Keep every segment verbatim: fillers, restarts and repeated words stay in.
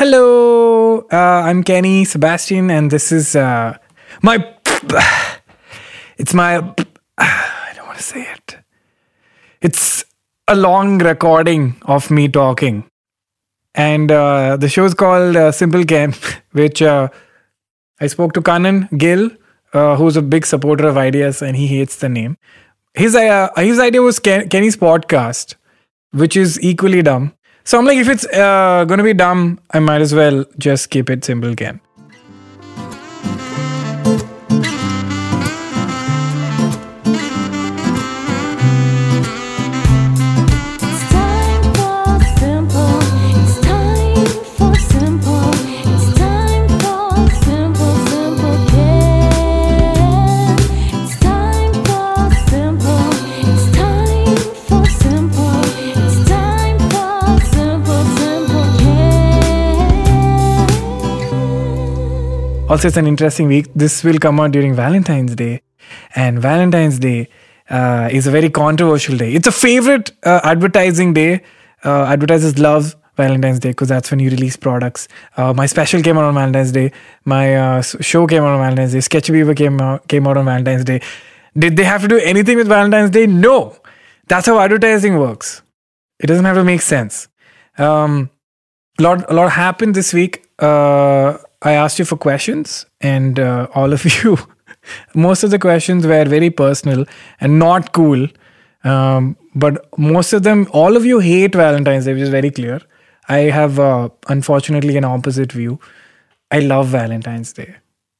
Hello, uh, I'm Kenny Sebastian, and this is uh, my. It's my. I don't want to say it. It's a long recording of me talking, and uh, the show is called uh, Simple Ken, which uh, I spoke to Kanan Gill, uh, who's a big supporter of ideas, and he hates the name. His uh, his idea was Ken- Kenny's podcast, which is equally dumb. So I'm like, if it's uh, going to be dumb, I might as well just keep it simple, Ken. Also, it's an interesting week. This will come out during Valentine's Day. And Valentine's Day uh, is a very controversial day. It's a favorite uh, advertising day. Uh, advertisers love Valentine's Day because that's when you release products. Uh, my special came out on Valentine's Day. My uh, show came out on Valentine's Day. Sketchy Beaver came out, came out on Valentine's Day. Did they have to do anything with Valentine's Day? No. That's how advertising works. It doesn't have to make sense. Um, a lot, a lot happened this week. Uh... I asked you for questions, and uh, all of you, most of the questions were very personal and not cool. Um, but most of them, all of you hate Valentine's Day, which is very clear. I have, uh, unfortunately, an opposite view. I love Valentine's Day.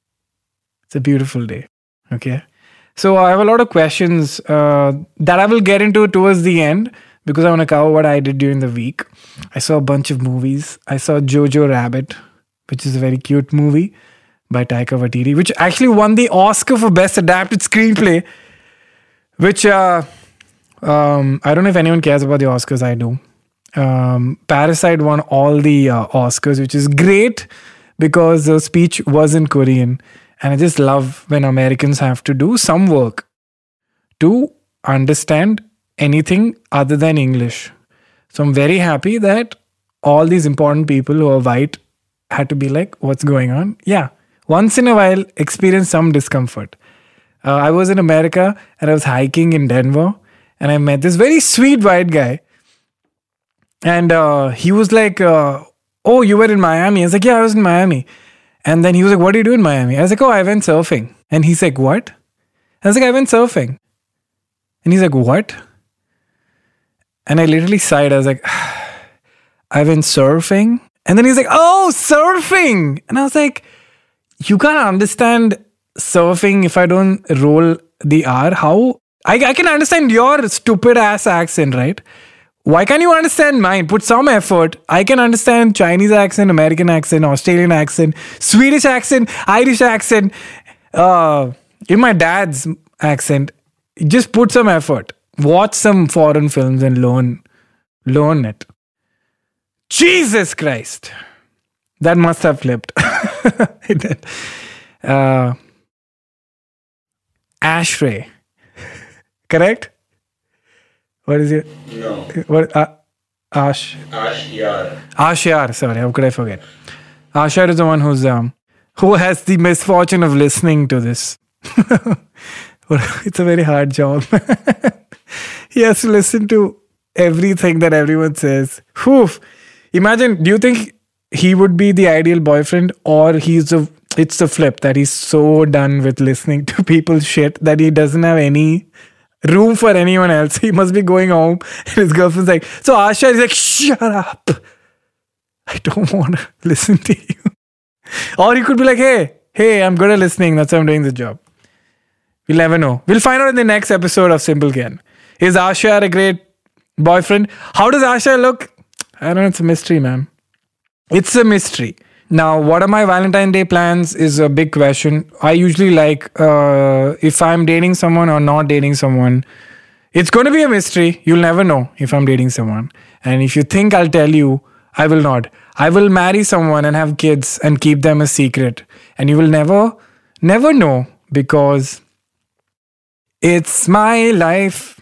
It's a beautiful day. Okay. So I have a lot of questions uh, that I will get into towards the end because I want to cover what I did during the week. I saw a bunch of movies. I saw Jojo Rabbit, which is a very cute movie by Taika Waititi, which actually won the Oscar for Best Adapted Screenplay, which uh, um, I don't know if anyone cares about the Oscars. I do. Um, Parasite won all the uh, Oscars, which is great because the speech was in Korean. And I just love when Americans have to do some work to understand anything other than English. So I'm very happy that all these important people who are white had to be like, what's going on? Yeah. Once in a while, experience some discomfort. Uh, I was in America and I was hiking in Denver and I met this very sweet white guy. And uh, he was like, uh, oh, you were in Miami? I was like, yeah, I was in Miami. And then he was like, what do you do in Miami? I was like, oh, I went surfing. And he's like, what? I was like, I went surfing. And he's like, what? And I literally sighed. I was like, I went surfing? And then he's like, oh, surfing. And I was like, you can't understand surfing if I don't roll the R. How? I, I can understand your stupid ass accent, right? Why can't you understand mine? Put some effort. I can understand Chinese accent, American accent, Australian accent, Swedish accent, Irish accent, uh, in my dad's accent. Just put some effort. Watch some foreign films and learn, learn it. Jesus Christ. That must have flipped. It did. Uh, Ashtray. Correct? What is it? No. What? Uh, Ash. Ashyar. Ashyar. Sorry, how could I forget? Ashyar is the one who's um who has the misfortune of listening to this. It's a very hard job. He has to listen to everything that everyone says. Whew. Imagine, do you think he would be the ideal boyfriend, or he's a, it's the flip that he's so done with listening to people's shit that he doesn't have any room for anyone else? He must be going home and his girlfriend's like, so Asha is like, shut up. I don't want to listen to you. Or he could be like, hey, hey, I'm good at listening. That's why I'm doing this job. We'll never know. We'll find out in the next episode of Simple Ken. Is Asha a great boyfriend? How does Asha look? I don't know. It's a mystery, man. It's a mystery. Now, what are my Valentine's Day plans is a big question. I usually like, uh, if I'm dating someone or not dating someone, it's going to be a mystery. You'll never know if I'm dating someone. And if you think I'll tell you, I will not. I will marry someone and have kids and keep them a secret. And you will never, never know because it's my life.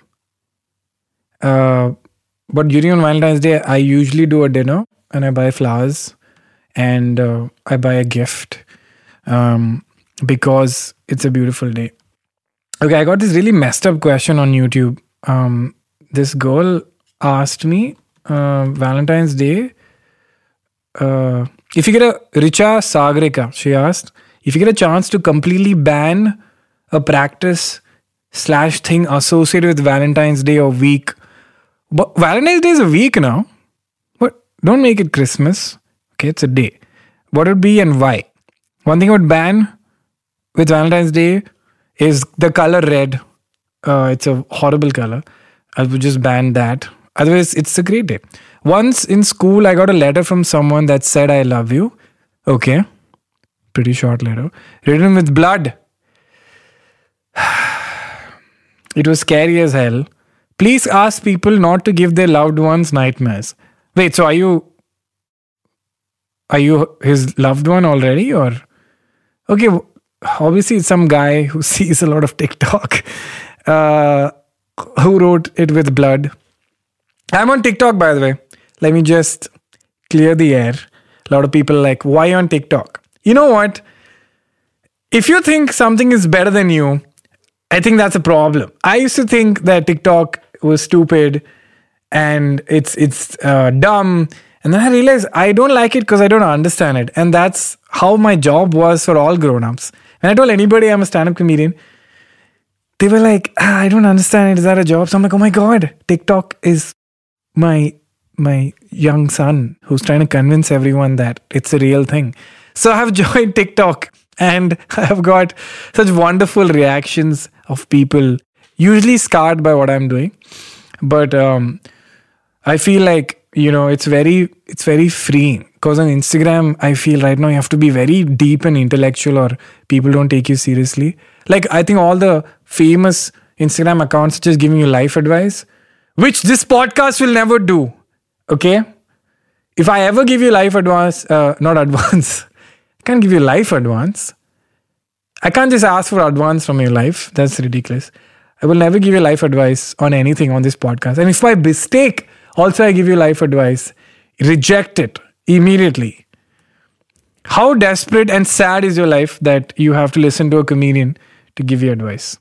Uh, but during on Valentine's Day, I usually do a dinner and I buy flowers and uh, I buy a gift um, because it's a beautiful day. Okay, I got this really messed up question on YouTube. Um, this girl asked me, uh, Valentine's Day, uh, if you get a, Richa Sagrika, she asked, if you get a chance to completely ban a practice slash thing associated with Valentine's Day or week. But Valentine's Day is a week now. But don't make it Christmas. Okay, it's a day. What would be and why? One thing I would ban with Valentine's Day is the color red. Uh, it's a horrible color. I would just ban that. Otherwise, it's a great day. Once in school, I got a letter from someone that said, I love you. Okay. Pretty short letter. Written with blood. It was scary as hell. Please ask people not to give their loved ones nightmares. Wait, so are you... Are you his loved one already? Or... Okay, obviously it's some guy who sees a lot of TikTok. Uh, who wrote it with blood. I'm on TikTok, by the way. Let me just clear the air. A lot of people are like, why on TikTok? You know what? If you think something is better than you, I think that's a problem. I used to think that TikTok was stupid and it's it's uh, dumb. And then I realized I don't like it because I don't understand it. And that's how my job was for all grown-ups. When I told anybody I'm a stand-up comedian, they were like, ah, I don't understand it. Is that a job? So I'm like, oh my God, TikTok is my my young son who's trying to convince everyone that it's a real thing. So I have joined TikTok and I have got such wonderful reactions of people, usually scarred by what I'm doing. But um, I feel like, you know, it's very, it's very freeing. Because on Instagram, I feel right now you have to be very deep and intellectual or people don't take you seriously. Like, I think all the famous Instagram accounts are just giving you life advice, which this podcast will never do. Okay? If I ever give you life advice, uh, not advance, I can't give you life advance. I can't just ask for advance from your life. That's ridiculous. I will never give you life advice on anything on this podcast. And if by mistake also I give you life advice, reject it immediately. How desperate and sad is your life that you have to listen to a comedian to give you advice?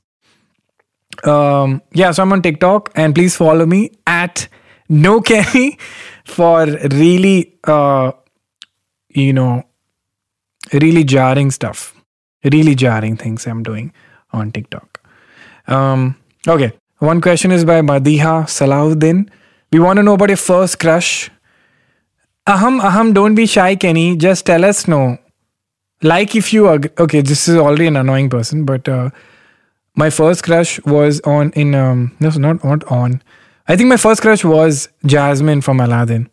Um, yeah, so I'm on TikTok and please follow me at No Kenny for really, uh, you know, really jarring stuff. Really jarring things I'm doing on TikTok. Um, okay, one question is by Madiha Salahuddin. We want to know about your first crush. Aham, aham, don't be shy, Kenny. Just tell us no. Like if you are... Okay, this is already an annoying person, but uh, my first crush was on in... Um, no, not, not on. I think my first crush was Jasmine from Aladdin.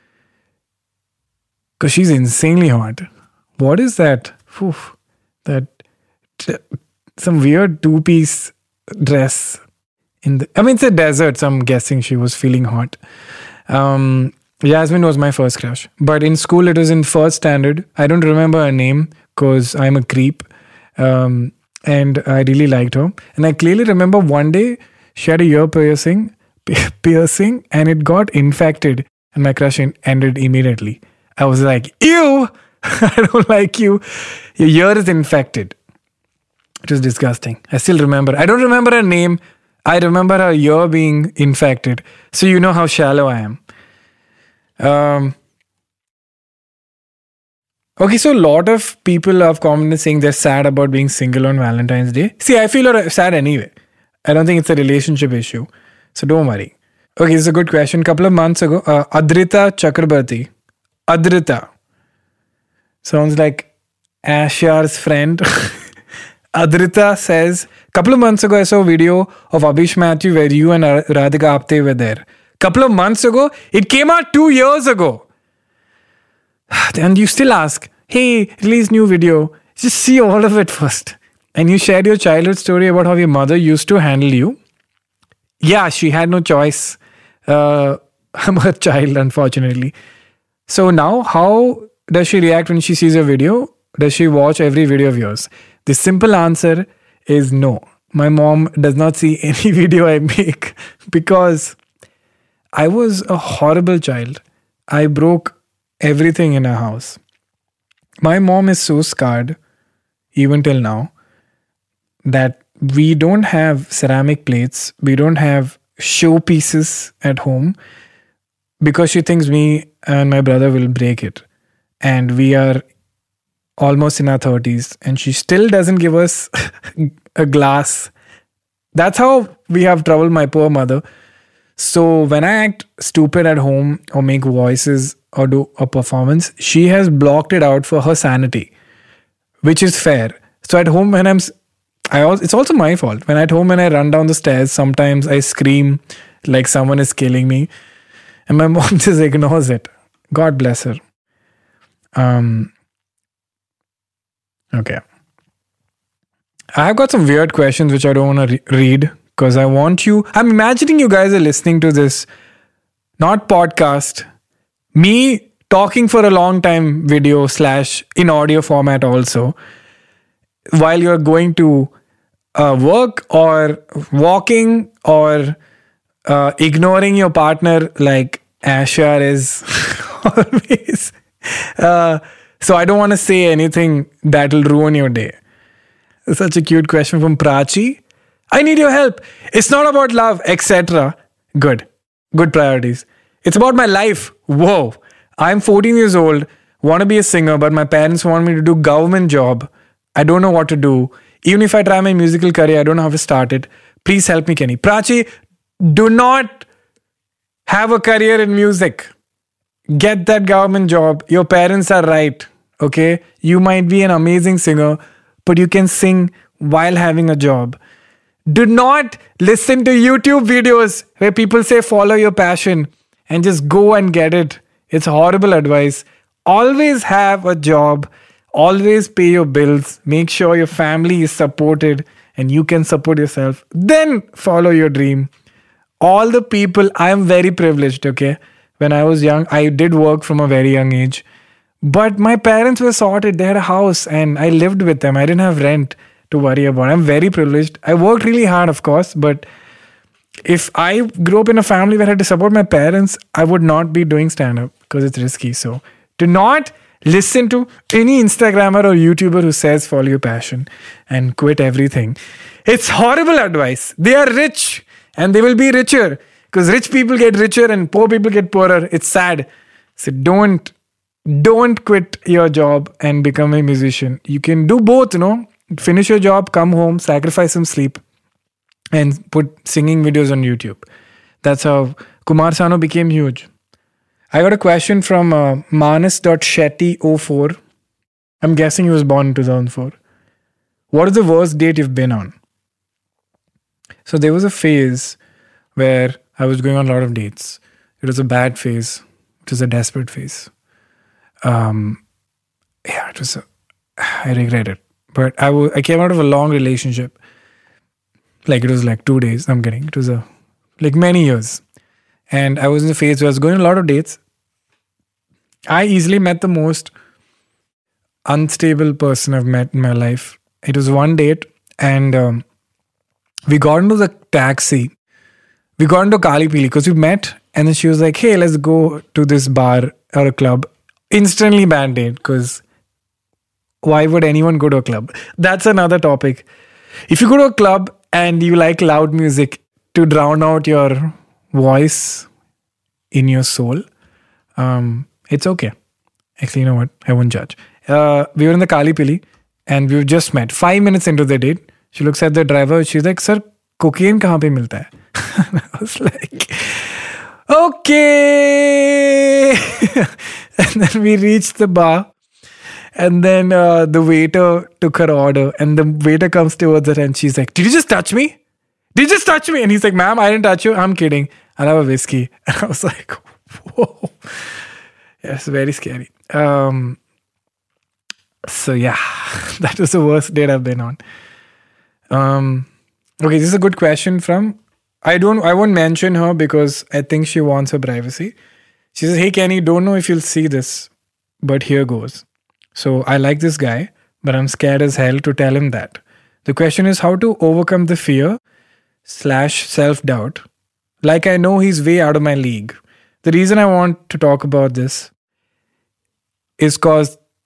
Because she's insanely hot. What is that? Whew, that... T- some weird two-piece dress. In the, I mean, it's a desert, so I'm guessing she was feeling hot. Um... Jasmine was my first crush. But in school, it was in first standard. I don't remember her name because I'm a creep. Um, and I really liked her. And I clearly remember one day she had a ear piercing, piercing and it got infected. And my crush ended immediately. I was like, ew! I don't like you. Your ear is infected. It was disgusting. I still remember. I don't remember her name. I remember her ear being infected. So you know how shallow I am. Um, okay, so a lot of people have commented saying they're sad about being single on Valentine's Day. See, I feel sad anyway. I don't think it's a relationship issue. So don't worry. Okay, this is a good question. A couple of months ago, uh, Adrita Chakrabarti. Adrita. Sounds like Ashar's friend. Adrita says, a couple of months ago, I saw a video of Abhish Matthew where you and Radhika Apte were there. Couple of months ago, it came out two years ago. And you still ask, hey, release new video. Just see all of it first. And you shared your childhood story about how your mother used to handle you. Yeah, she had no choice. Uh, I'm her child, unfortunately. So now, how does she react when she sees a video? Does she watch every video of yours? The simple answer is no. My mom does not see any video I make because I was a horrible child. I broke everything in our house. my mom is so scarred, even till now, that we don't have ceramic plates, we don't have showpieces at home because she thinks me and my brother will break it. And we are almost in our thirties and she still doesn't give us a glass. That's how we have trouble, my poor mother. So when I act stupid at home or make voices or do a performance, she has blocked it out for her sanity, which is fair. So at home when I'm, I also, it's also my fault. When at home when I run down the stairs, sometimes I scream like someone is killing me, and my mom just ignores it. God bless her. Um. Okay. I've got some weird questions which I don't want to re- read because I want you. I'm imagining you guys are listening to this, not podcast, me talking for a long time video slash in audio format also, while you're going to uh, work or walking or uh, ignoring your partner like Asher is always. Uh, so I don't want to say anything that will ruin your day. Such a cute question from Prachi. I need your help. It's not about love, et cetera. Good. Good priorities. It's about my life. Whoa. I'm fourteen years old, want to be a singer, but my parents want me to do government job. I don't know what to do. Even if I try my musical career, I don't know how to start it. Please help me, Kenny. Prachi, do not have a career in music. Get that government job. Your parents are right. Okay? You might be an amazing singer, but you can sing while having a job. Do not listen to YouTube videos where people say follow your passion and just go and get it. It's horrible advice. Always have a job. Always pay your bills. Make sure your family is supported and you can support yourself. Then follow your dream. All the people, I am very privileged, okay? When I was young, I did work from a very young age. But my parents were sorted. They had a house and I lived with them. I didn't have rent to worry about. I'm very privileged. I worked really hard, of course, but if I grew up in a family where I had to support my parents, I would not be doing stand-up because it's risky. So do not listen to any Instagrammer or YouTuber who says follow your passion and quit everything. It's horrible advice. They are rich and they will be richer because rich people get richer and poor people get poorer. It's sad. So don't, don't quit your job and become a musician. You can do both, you know. Finish your job, come home, sacrifice some sleep, and put singing videos on YouTube. That's how Kumar Sanu became huge. I got a question from uh, manas dot shetty oh four. I'm guessing he was born in two thousand four. What is the worst date you've been on? So there was a phase where I was going on a lot of dates. It was a bad phase. It was a desperate phase. Um, yeah, it was a, I regret it. But I, w- I came out of a long relationship. Like it was like two days. I'm kidding. It was a like many years. And I was in a phase where I was going on a lot of dates. I easily met the most unstable person I've met in my life. It was one date and um, we got into the taxi. We got into Kali Pili because we met and then she was like, hey, let's go to this bar or a club. Instantly bad date because why would anyone go to a club? That's another topic. If you go to a club and you like loud music to drown out your voice in your soul, um, it's okay. Actually, you know what? I won't judge. Uh, we were in the Kali Pili and we just met. Five minutes into the date, she looks at the driver. She's like, sir, cocaine kahan pe milta hai? I was like, okay. And then we reached the bar. And then uh, the waiter took her order and the waiter comes towards her and she's like, did you just touch me? Did you just touch me? And he's like, ma'am, I didn't touch you. I'm kidding. I'll have a whiskey. And I was like, whoa. Yeah, it's very scary. Um, so yeah, that was the worst date I've been on. Um, okay, this is a good question from, I don't, I won't mention her because I think she wants her privacy. She says, hey, Kenny, don't know if you'll see this, but here goes. So I like this guy, but I'm scared as hell to tell him that. The question is how to overcome the fear slash self-doubt. Like I know he's way out of my league. The reason I want to talk about this is because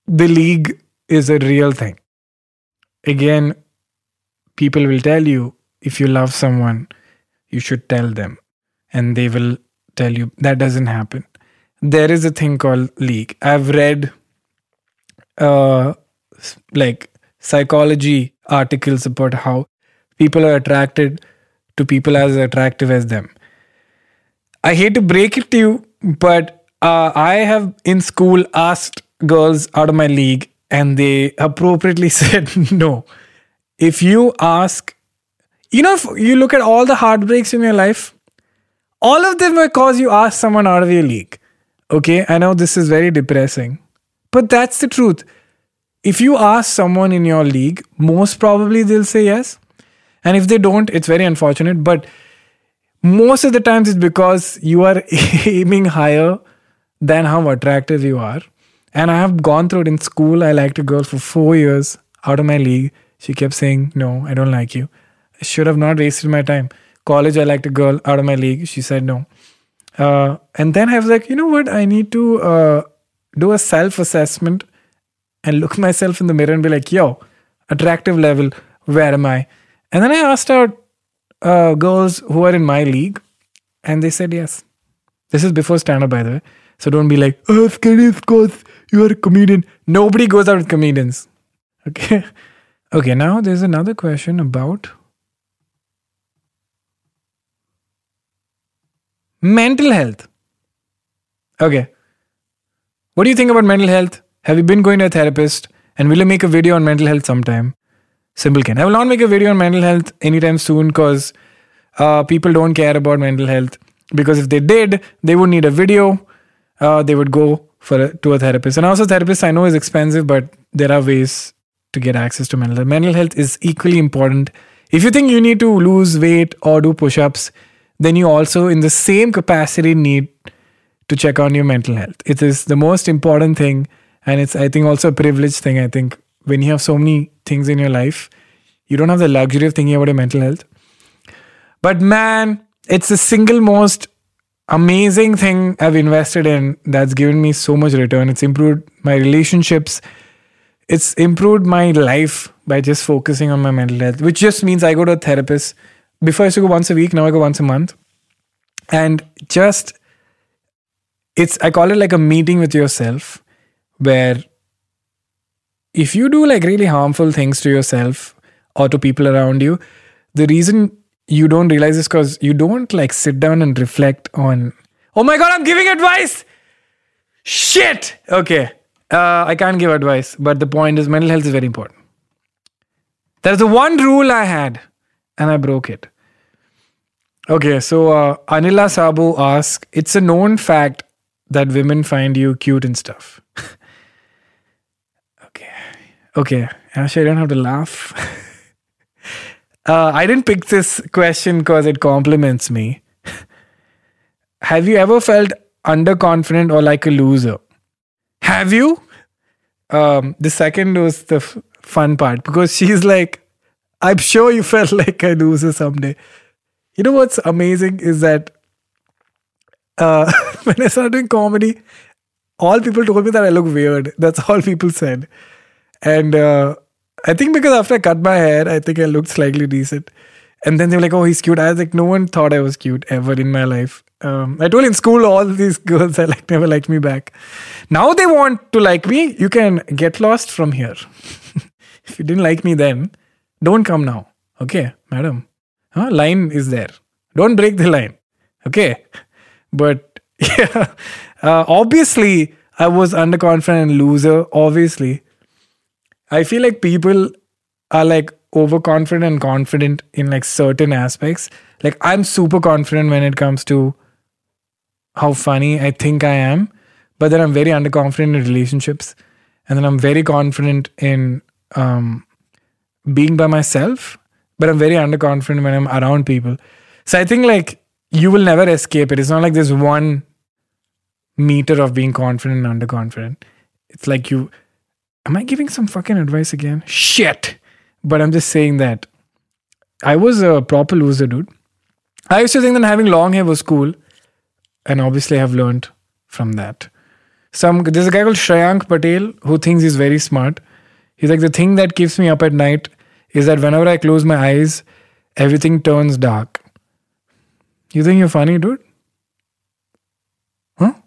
the league is a real thing. Again, people will tell you if you love someone, you should tell them. And they will tell you that doesn't happen. There is a thing called league. I've read uh, like psychology articles about how people are attracted to people as attractive as them. I hate to break it to you, but uh, I have in school asked girls out of my league and they appropriately said no. If you ask, you know, if you look at all the heartbreaks in your life, all of them were because you asked someone out of your league. Okay, I know this is very depressing, but that's the truth. If you ask someone in your league, most probably they'll say yes. And if they don't, it's very unfortunate. But most of the times it's because you are aiming higher than how attractive you are. And I have gone through it in school. I liked a girl for four years out of my league. She kept saying, no, I don't like you. I should have not wasted my time. College, I liked a girl out of my league. She said no. Uh, and then I was like, you know what? I need to uh, do a self-assessment and look myself in the mirror and be like, yo, attractive level, where am I? And then I asked out uh, girls who are in my league and they said yes. This is before stand-up, by the way. So don't be like, oh, skinny because you are a comedian. Nobody goes out with comedians. Okay. Okay, now there's another question about mental health. Okay. What do you think about mental health? Have you been going to a therapist? And will you make a video on mental health sometime? Simple Ken. I will not make a video on mental health anytime soon because uh, people don't care about mental health. Because if they did, they would need a video. Uh, they would go for a, to a therapist. And also therapist I know is expensive, but there are ways to get access to mental health. Mental health is equally important. If you think you need to lose weight or do push-ups, then you also in the same capacity need to check on your mental health. It is the most important thing. And it's, I think, also a privileged thing. I think when you have so many things in your life, you don't have the luxury of thinking about your mental health. But man, it's the single most amazing thing I've invested in that's given me so much return. It's improved my relationships. It's improved my life by just focusing on my mental health, which just means I go to a therapist. Before I used to go once a week, now I go once a month. And just, it's, I call it like a meeting with yourself, where if you do like really harmful things to yourself or to people around you, the reason you don't realize this because you don't like sit down and reflect on, oh my God, I'm giving advice. Shit. Okay. Uh, I can't give advice, but the point is mental health is very important. There's the one rule I had and I broke it. Okay. So uh, Anila Sabu asks, it's a known fact that women find you cute and stuff. okay. Okay. Actually, I don't have to laugh. Uh, I didn't pick this question because it compliments me. Have you ever felt underconfident or like a loser? Have you? Um, the second was the f- fun part because she's like, I'm sure you felt like a loser someday. You know what's amazing is that uh, when I started doing comedy, all people told me that I look weird. That's all people said. And uh, I think because after I cut my hair, I think I looked slightly decent. And then they were like, oh, he's cute. I was like, no one thought I was cute ever in my life. Um, I told in school, all these girls I like never liked me back. Now they want to like me. You can get lost from here. If you didn't like me then, don't come now. Okay, madam. Huh? Line is there. Don't break the line. Okay. But yeah, uh, obviously I was underconfident and loser. Obviously. I feel like people are like overconfident and confident in like certain aspects. Like I'm super confident when it comes to how funny I think I am, but then I'm very underconfident in relationships. And then I'm very confident in um, being by myself, but I'm very underconfident when I'm around people. So I think like you will never escape it. It's not like there's one meter of being confident and underconfident. It's like you... Am I giving some fucking advice again? Shit. But I'm just saying that I was a proper loser, dude. I used to think that having long hair was cool. And obviously I have learned from that. Some there's a guy called Shreyank Patel who thinks he's very smart. He's like, the thing that keeps me up at night is that whenever I close my eyes, everything turns dark. You think you're funny, dude? Huh?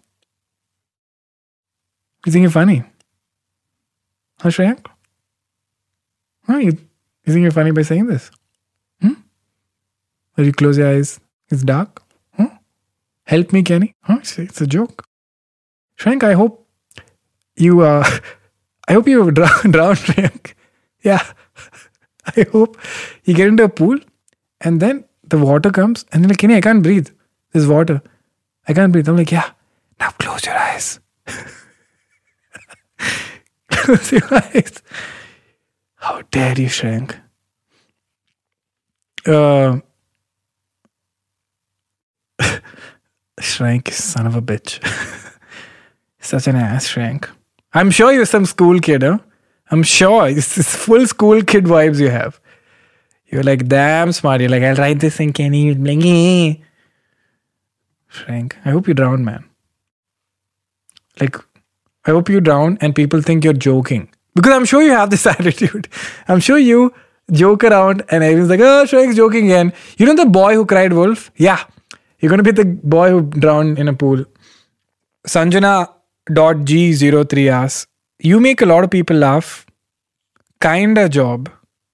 You think you're funny? Huh, Shreyank? Huh? You, you think you're funny by saying this? Hmm? When you close your eyes, it's dark? Huh? Help me, Kenny? Huh? It's, it's a joke. Shreyank, I hope you, uh, I hope you drown, drown, Shreyank. Yeah. I hope you get into a pool and then the water comes and you're like, Kenny, I can't breathe. There's water. I can't breathe. I'm like, yeah. Now close your eyes. Close your eyes. How dare you, Shreyank? Uh, Shreyank is son of a bitch. Such an ass, Shreyank. I'm sure you're some school kid, huh? I'm sure. It's, it's full school kid vibes you have. You're like, damn smart. You're like, I'll write this thing, Kenny. You're like, eh. Shreyank, I hope you drown, man. Like, I hope you drown and people think you're joking. Because I'm sure you have this attitude. I'm sure you joke around and everyone's like, oh, Shreyank's joking again. You know the boy who cried wolf? Yeah. You're going to be the boy who drowned in a pool. Sanjana dot G zero three asks, you make a lot of people laugh. Kinda job.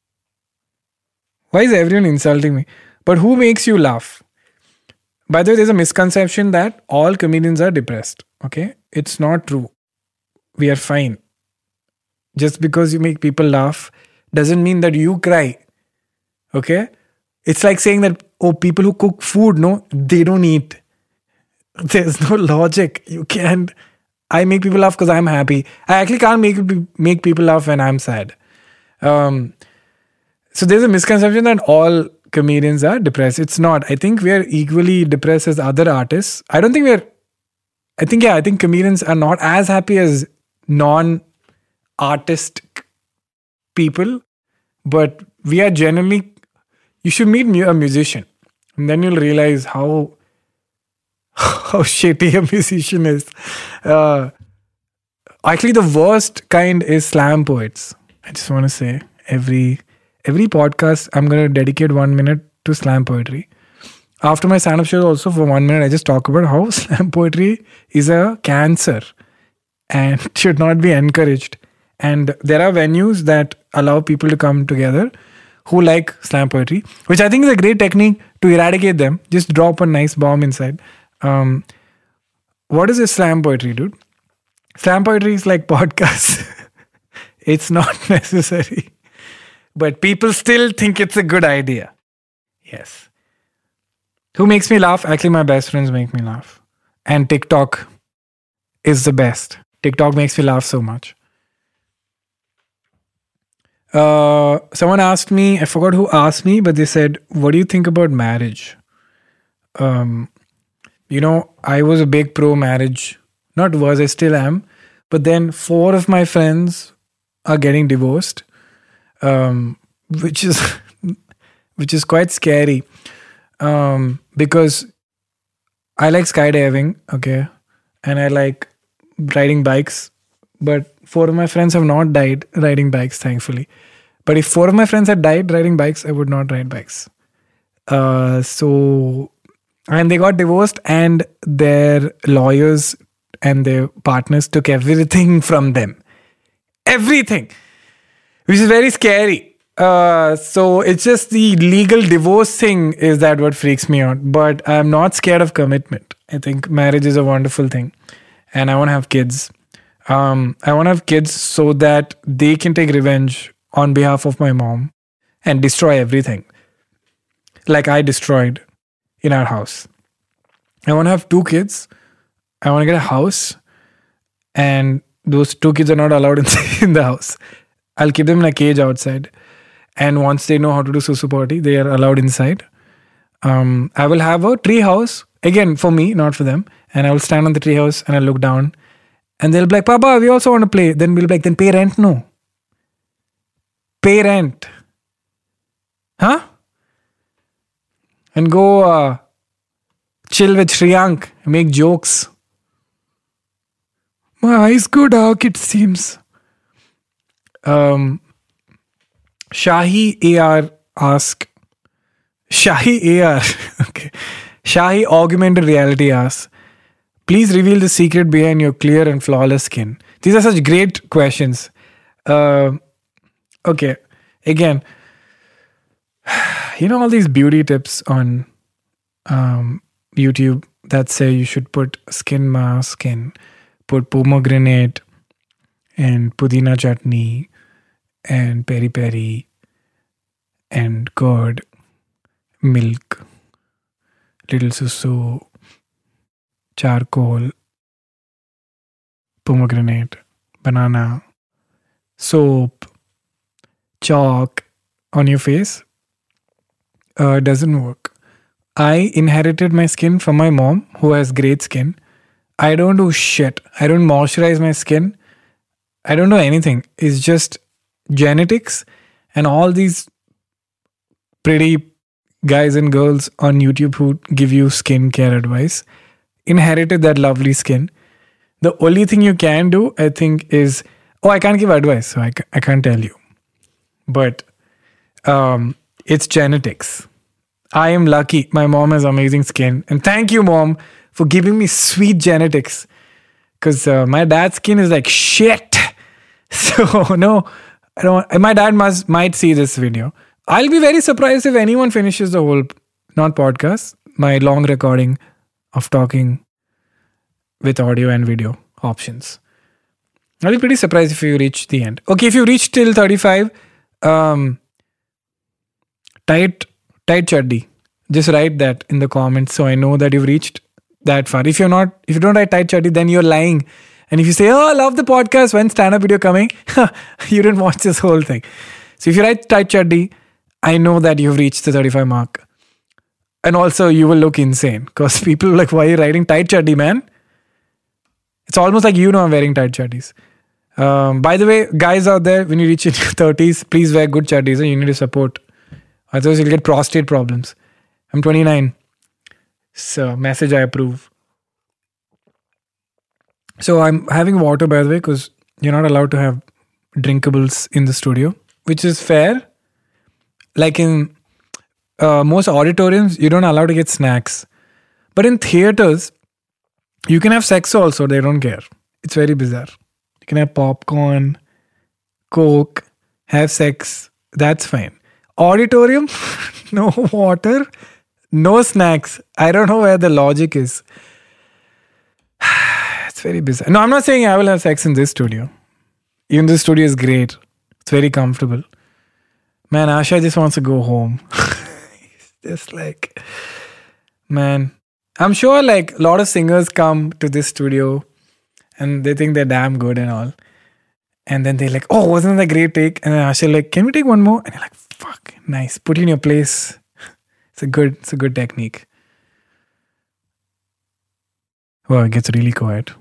Why is everyone insulting me? But who makes you laugh? By the way, there's a misconception that all comedians are depressed. Okay? It's not true. We are fine. Just because you make people laugh doesn't mean that you cry. Okay? It's like saying that, oh, people who cook food, no, they don't eat. There's no logic. You can't. I make people laugh because I'm happy. I actually can't make make people laugh when I'm sad. Um, so there's a misconception that all comedians are depressed. It's not. I think we're equally depressed as other artists. I don't think we're... I think, yeah, I think comedians are not as happy as non-artist people. But we are generally... You should meet a musician. And then you'll realize how... how shitty a musician is. Uh, actually, the worst kind is slam poets. I just want to say, every every podcast, I'm going to dedicate one minute to slam poetry. After my stand-up show also, for one minute, I just talk about how slam poetry is a cancer and should not be encouraged. And there are venues that allow people to come together who like slam poetry, which I think is a great technique to eradicate them. Just drop a nice bomb inside. Um, what is this slam poetry, dude? Slam poetry is like podcasts. It's not necessary. But people still think it's a good idea. Yes. Who makes me laugh? Actually, my best friends make me laugh. And TikTok is the best. TikTok makes me laugh so much. Uh, someone asked me, I forgot who asked me, but they said, what do you think about marriage? Um... You know, I was a big pro marriage. Not was, I still am. But then four of my friends are getting divorced, um, which is which is quite scary. Um, because I like skydiving, okay, and I like riding bikes. But four of my friends have not died riding bikes, thankfully. But if four of my friends had died riding bikes, I would not ride bikes. Uh, so... And they got divorced and their lawyers and their partners took everything from them. Everything. Which is very scary. Uh, so it's just the legal divorce thing is that what freaks me out. But I'm not scared of commitment. I think marriage is a wonderful thing. And I want to have kids. Um, I want to have kids so that they can take revenge on behalf of my mom and destroy everything. Like I destroyed in our house. I want to have two kids. I want to get a house. And those two kids are not allowed in, in the house. I'll keep them in a cage outside. And once they know how to do susu potty, they are allowed inside. Um, I will have a tree house. Again, for me, not for them. And I will stand on the tree house and I'll look down. And they'll be like, Papa, we also want to play. Then we'll be like, then pay rent, no. Pay rent. Huh? And go uh, chill with Shreyank, make jokes. My eyes go dark, it seems. Um, Shahi A R ask. Shahi A R. Okay. Shahi Augmented Reality asks, please reveal the secret behind your clear and flawless skin. These are such great questions. Uh, okay. Again, you know all these beauty tips on um, YouTube that say you should put skin mask and put pomegranate and pudina chutney and peri peri and curd, milk, little susu, charcoal, pomegranate, banana, soap, chalk on your face. Uh, doesn't work. I inherited my skin from my mom, who has great skin. I don't do shit. I don't moisturize my skin. I don't do anything. It's just genetics and all these pretty guys and girls on YouTube who give you skincare advice inherited that lovely skin. The only thing you can do, I think, is oh, I can't give advice, so I, I can't tell you. But um, it's genetics. I am lucky. My mom has amazing skin. And thank you, Mom, for giving me sweet genetics. Because uh, my dad's skin is like shit. So, no, I don't. My dad must might see this video. I'll be very surprised if anyone finishes the whole, not podcast, my long recording of talking with audio and video options. I'll be pretty surprised if you reach the end. Okay, if you reach till thirty-five, um, tight, tight chaddi. Just write that in the comments so I know that you've reached that far. If you're not, if you don't write tight chaddi, then you're lying. And if you say, oh, I love the podcast, when stand-up video coming, you didn't watch this whole thing. So if you write tight chaddi, I know that you've reached the thirty-five mark. And also you will look insane because people are like, why are you writing tight chaddi, man? It's almost like you know I'm wearing tight chaddis. Um, by the way, guys out there, when you reach in your thirties, please wear good chaddis. You need to support. Otherwise you'll get prostate problems. I'm twenty-nine. So message I approve. So I'm having water, by the way, because you're not allowed to have drinkables in the studio, which is fair. Like in uh, most auditoriums, you don't allow to get snacks. But in theaters, you can have sex also. They don't care. It's very bizarre. You can have popcorn, Coke, have sex. That's fine. Auditorium, no water, no snacks. I don't know where the logic is. It's very bizarre. No, I'm not saying I will have sex in this studio. Even this studio is great. It's very comfortable. Man, Asha just wants to go home. It's just like, man. I'm sure like a lot of singers come to this studio and they think they're damn good and all. And then they're like, oh, wasn't that a great take? And then Asha like, can we take one more? And you're like, fuck, nice. Put you in your place. It's a good, it's a good technique. Wow, it gets really quiet.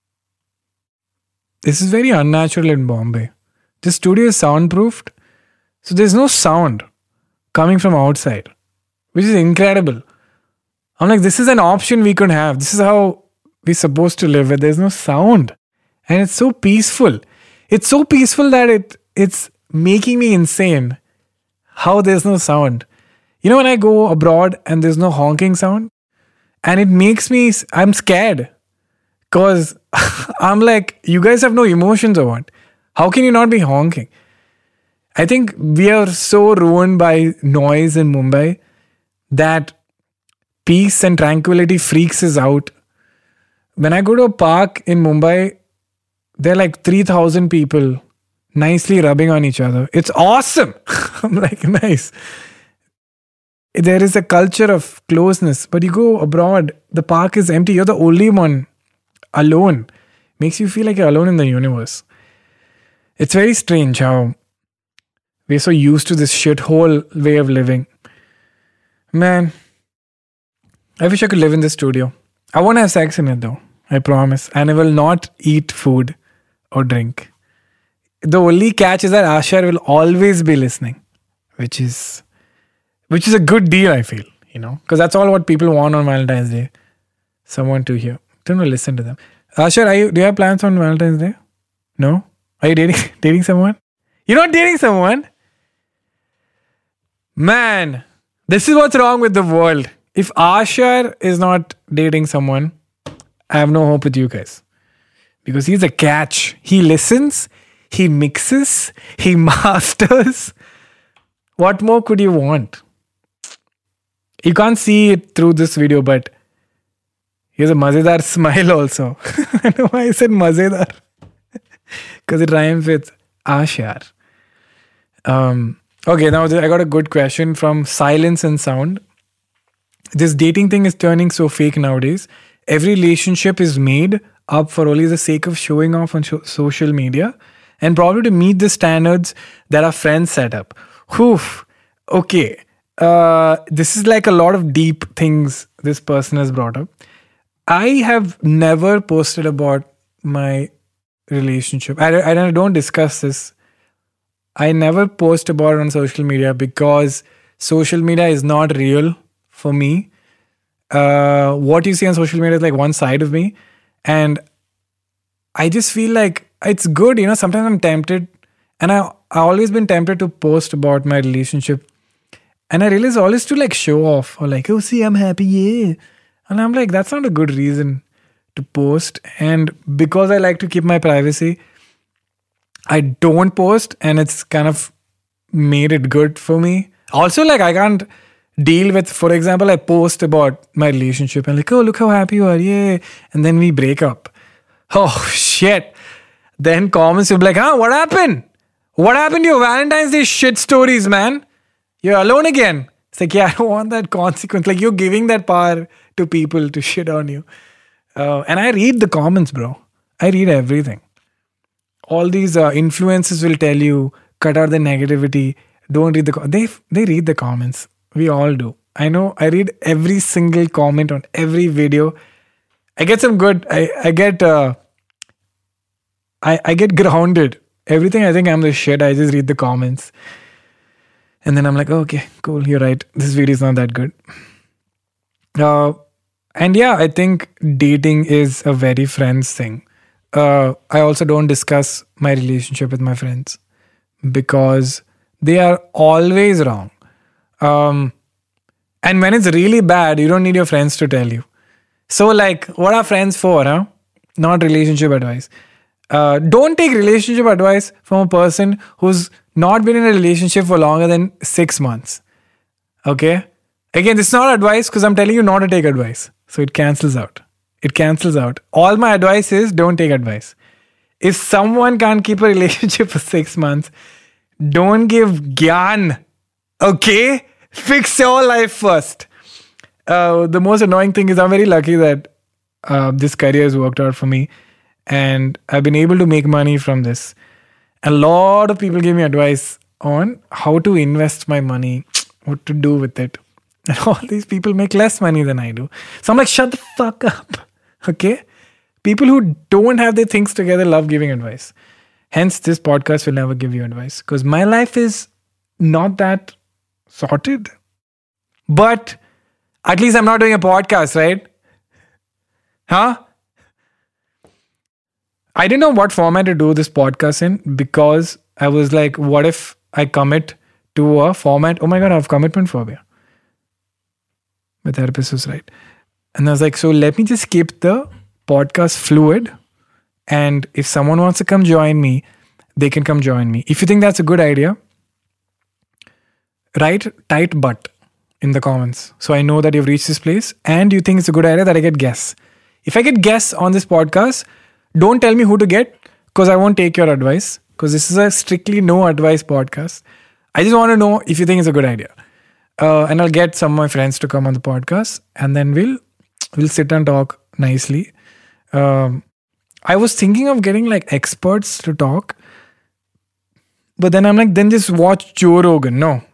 This is very unnatural in Bombay. This studio is soundproofed. So there's no sound coming from outside, which is incredible. I'm like, this is an option we could have. This is how we're supposed to live, where there's no sound. And it's so peaceful. It's so peaceful that it it's making me insane how there's no sound. You know, when I go abroad and there's no honking sound, and it makes me, I'm scared. Because I'm like, you guys have no emotions or what? How can you not be honking? I think we are so ruined by noise in Mumbai that peace and tranquility freaks us out. When I go to a park in Mumbai, there are like three thousand people nicely rubbing on each other. It's awesome. I'm like, nice. There is a culture of closeness. But you go abroad, the park is empty. You're the only one alone. Makes you feel like you're alone in the universe. It's very strange how we're so used to this shithole way of living. Man, I wish I could live in this studio. I won't have sex in it though. I promise. And I will not eat food or drink. The only catch is that Ashar will always be listening. Which is which is a good deal, I feel. You know, because that's all what people want on Valentine's Day. Someone to hear. Don't listen to them. Ashar, are you, do you have plans on Valentine's Day? No? Are you dating dating someone? You're not dating someone? Man, this is what's wrong with the world. If Ashar is not dating someone, I have no hope with you guys. Because he's a catch. He listens, he mixes, he masters. What more could you want? You can't see it through this video, but he has a mazedar smile also. I know why I said mazedar. Because it rhymes with Ashar. Um, okay, now I got a good question from Silence and Sound. This dating thing is turning so fake nowadays. Every relationship is made up for only the sake of showing off on sh- social media and probably to meet the standards that our friends set up. Whew. Okay. Uh, this is like a lot of deep things this person has brought up. I have never posted about my relationship. I, I don't discuss this. I never post about it on social media because social media is not real for me. Uh, what you see on social media is like one side of me. And I just feel like it's good. You know, sometimes I'm tempted. And I, I've always been tempted to post about my relationship. And I realize always to like show off or like, oh, see, I'm happy. Yeah. And I'm like, that's not a good reason to post. And because I like to keep my privacy, I don't post, and it's kind of made it good for me. Also, like, I can't deal with, for example, I post about my relationship and like, oh, look how happy you are. Yeah. And then we break up. Oh, shit. Then comments will be like, huh, what happened? What happened to your Valentine's Day shit stories, man? You're alone again. It's like, yeah, I don't want that consequence. Like, you're giving that power to people to shit on you. Uh, and I read the comments, bro. I read everything. All these uh, influencers will tell you, cut out the negativity. Don't read the comments. They, they read the comments. We all do. I know. I read every single comment on every video. I get some good. I, I get. Uh, I, I get grounded. Everything I think I'm the shit. I just read the comments. And then I'm like, oh, okay, cool. You're right. This video is not that good. Uh, and yeah, I think dating is a very friends thing. Uh, I also don't discuss my relationship with my friends because they are always wrong. Um, and when it's really bad, you don't need your friends to tell you. So like, what are friends for, huh? Not relationship advice. Uh, don't take relationship advice from a person who's not been in a relationship for longer than six months. Okay? Again, this is not advice because I'm telling you not to take advice. So it cancels out. It cancels out. All my advice is don't take advice. If someone can't keep a relationship for six months, don't give gyan. Okay? Fix your life first. Uh, the most annoying thing is I'm very lucky that uh, this career has worked out for me. And I've been able to make money from this. A lot of people give me advice on how to invest my money, what to do with it. And all these people make less money than I do. So I'm like, shut the fuck up. Okay? People who don't have their things together love giving advice. Hence, this podcast will never give you advice. Because my life is not that sorted. But at least I'm not doing a podcast, right? Huh? I didn't know what format to do this podcast in because I was like, what if I commit to a format? Oh my God, I have commitment phobia. My therapist was right. And I was like, so let me just keep the podcast fluid. And if someone wants to come join me, they can come join me. If you think that's a good idea, write tight butt in the comments. So I know that you've reached this place and you think it's a good idea that I get guests. If I get guests on this podcast, don't tell me who to get because I won't take your advice because this is a strictly no advice podcast. I just want to know if you think it's a good idea. Uh, and I'll get some of my friends to come on the podcast and then we'll we'll sit and talk nicely. Um, I was thinking of getting like experts to talk. But then I'm like, then just watch Joe Rogan. No.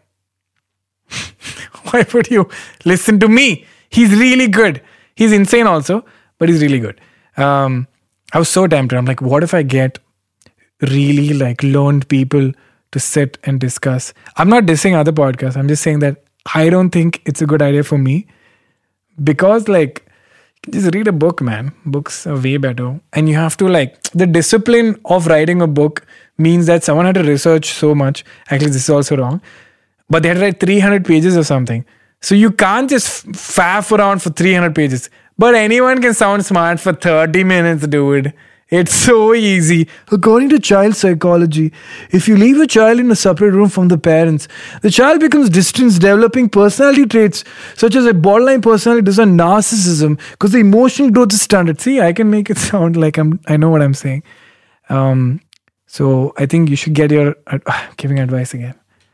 Why would you listen to me? He's really good. He's insane also, but he's really good. Um, I was so tempted. I'm like, what if I get really like learned people to sit and discuss? I'm not dissing other podcasts. I'm just saying that I don't think it's a good idea for me because like just read a book, man. Books are way better. And you have to like, the discipline of writing a book means that someone had to research so much. Actually, this is also wrong. But they had to write three hundred pages or something. So you can't just faff around for three hundred pages. But anyone can sound smart for thirty minutes, dude. It's so easy. According to child psychology, if you leave a child in a separate room from the parents, the child becomes distant, developing personality traits such as a borderline personality disorder, narcissism, because the emotional growth is stunted. See, I can make it sound like I'm. I know what I'm saying. Um, so I think you should get your uh, giving advice again.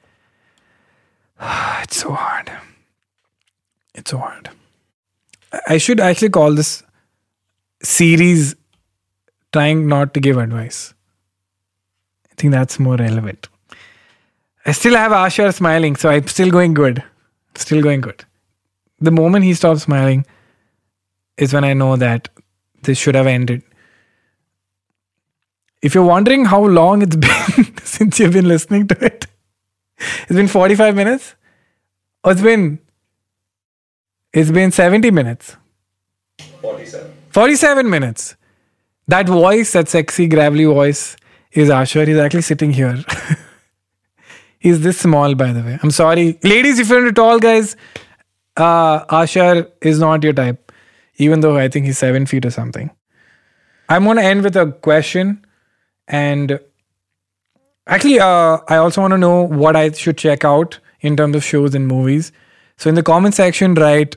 It's so hard. It's so hard. I should actually call this series trying not to give advice. I think that's more relevant. I still have Ashar smiling, so I'm still going good. Still going good. The moment he stops smiling is when I know that this should have ended. If you're wondering how long it's been since you've been listening to it, it's been forty-five minutes. Or it's been It's been seventy minutes. forty-seven. forty-seven minutes. That voice, that sexy, gravelly voice is Ashar. He's actually sitting here. He's this small, by the way. I'm sorry. Ladies, if you're into tall guys, uh, Ashar is not your type. Even though I think he's seven feet or something. I'm going to end with a question. And actually, uh, I also want to know what I should check out in terms of shows and movies. So in the comment section, write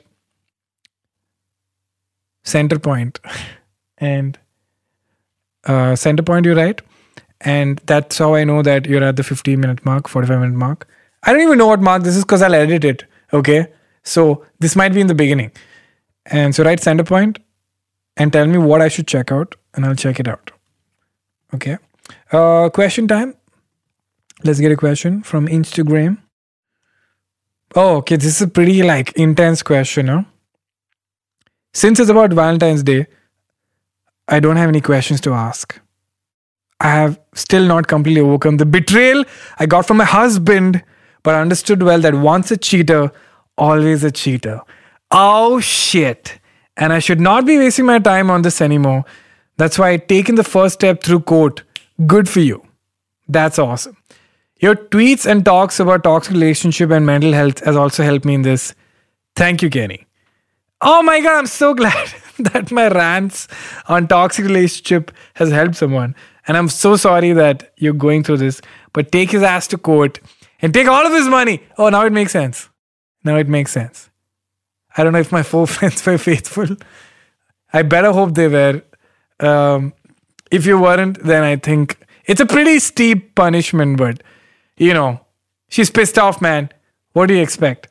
Center Point. And uh, Center Point you write. And that's how I know that you're at the fifteen minute mark, forty-five minute mark. I don't even know what mark this is because I'll edit it. Okay. So this might be in the beginning. And so write Center Point and tell me what I should check out and I'll check it out. Okay. Uh, question time. Let's get a question from Instagram. Oh, okay. This is a pretty like intense question, huh? Since it's about Valentine's Day, I don't have any questions to ask. I have still not completely overcome the betrayal I got from my husband, but understood well that once a cheater, always a cheater. Oh shit. And I should not be wasting my time on this anymore. That's why I taken the first step through court. Good for you. That's awesome. Your tweets and talks about toxic relationship and mental health has also helped me in this. Thank you, Kenny. Oh my God, I'm so glad that my rants on toxic relationship has helped someone. And I'm so sorry that you're going through this. But take his ass to court and take all of his money. Oh, now it makes sense. Now it makes sense. I don't know if my four friends were faithful. I better hope they were. Um, if you weren't, then I think it's a pretty steep punishment. But, you know, she's pissed off, man. What do you expect?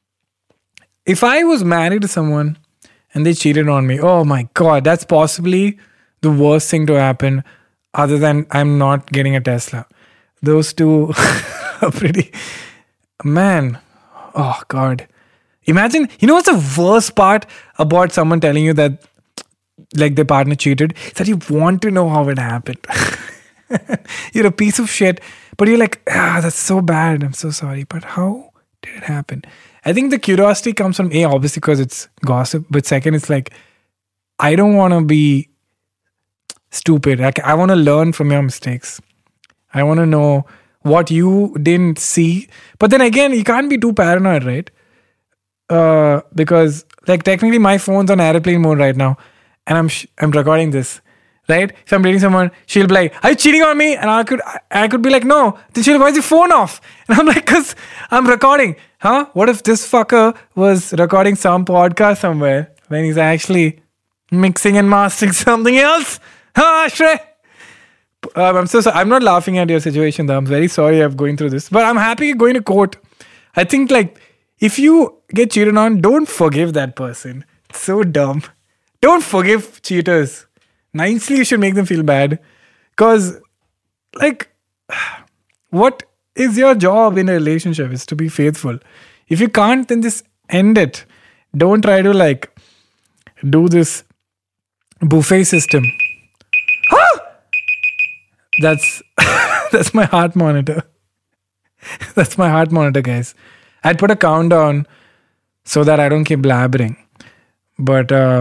If I was married to someone and they cheated on me, oh my God, that's possibly the worst thing to happen other than I'm not getting a Tesla. Those two are pretty... Man, oh God. Imagine, you know what's the worst part about someone telling you that like their partner cheated? Is that you want to know how it happened. You're a piece of shit, but you're like, ah, that's so bad. I'm so sorry. But how did it happen? I think the curiosity comes from A, obviously because it's gossip. But second, it's like, I don't want to be stupid. Like, I want to learn from your mistakes. I want to know what you didn't see. But then again, you can't be too paranoid, right? Uh, because like technically my phone's on airplane mode right now. And I'm sh- I'm recording this. Right? If I'm dating someone, she'll be like, are you cheating on me? And I could I could be like, no. Then she'll be like, why is your phone off? And I'm like, because I'm recording. Huh? What if this fucker was recording some podcast somewhere when he's actually mixing and mastering something else? Huh, Shrey? Um, I'm so sorry. I'm not laughing at your situation though. I'm very sorry I'm going through this. But I'm happy you're going to court. I think like, if you get cheated on, don't forgive that person. It's so dumb. Don't forgive cheaters. Nicely, you should make them feel bad. Because, like, what is your job in a relationship is to be faithful. If you can't, then just end it. Don't try to, like, do this buffet system. Ah! That's, that's my heart monitor. That's my heart monitor, guys. I'd put a countdown so that I don't keep blabbering. But, uh,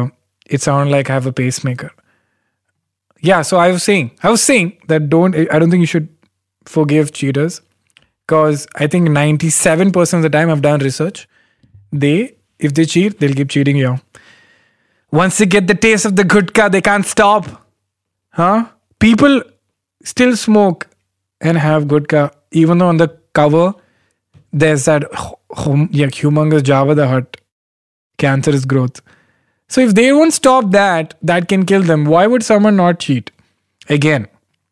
it sounded like I have a pacemaker. Yeah, so I was saying, I was saying that don't, I don't think you should forgive cheaters, because I think ninety-seven percent of the time I've done research, they, if they cheat, they'll keep cheating you. Once they get the taste of the gutka, they can't stop. Huh? People still smoke and have gutka, even though on the cover, there's that hum, yeah, humongous Java the Hutt, cancerous growth. So if they won't stop that, that can kill them. Why would someone not cheat? Again.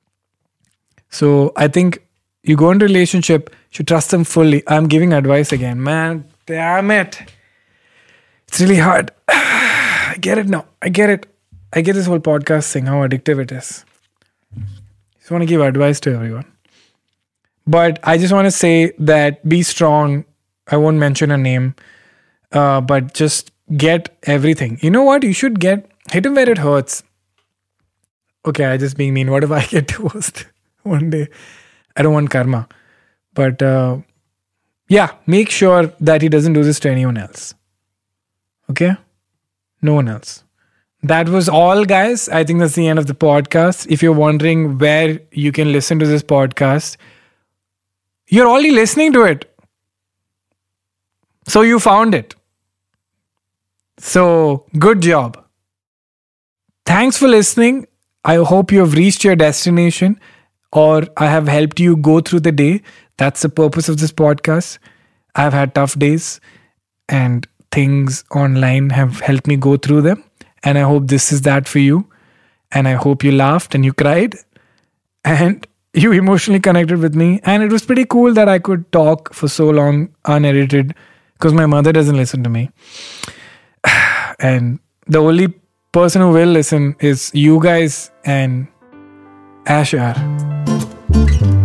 So I think you go into a relationship, you should trust them fully. I'm giving advice again. Man, damn it. It's really hard. I get it now. I get it. I get this whole podcast thing, how addictive it is. Just want to give advice to everyone. But I just want to say that be strong. I won't mention a name. Uh, but just get everything. You know what? You should get, hit him where it hurts. Okay, I just being mean. What if I get divorced one day? I don't want karma. But uh, yeah, make sure that he doesn't do this to anyone else. Okay? No one else. That was all, guys. I think that's the end of the podcast. If you're wondering where you can listen to this podcast, you're already listening to it. So you found it. So, good job. Thanks for listening. I hope you have reached your destination, or I have helped you go through the day. That's the purpose of this podcast. I've had tough days and things online have helped me go through them. And I hope this is that for you. And I hope you laughed and you cried and you emotionally connected with me. And it was pretty cool that I could talk for so long unedited, because my mother doesn't listen to me. And the only person who will listen is you guys and Ashar.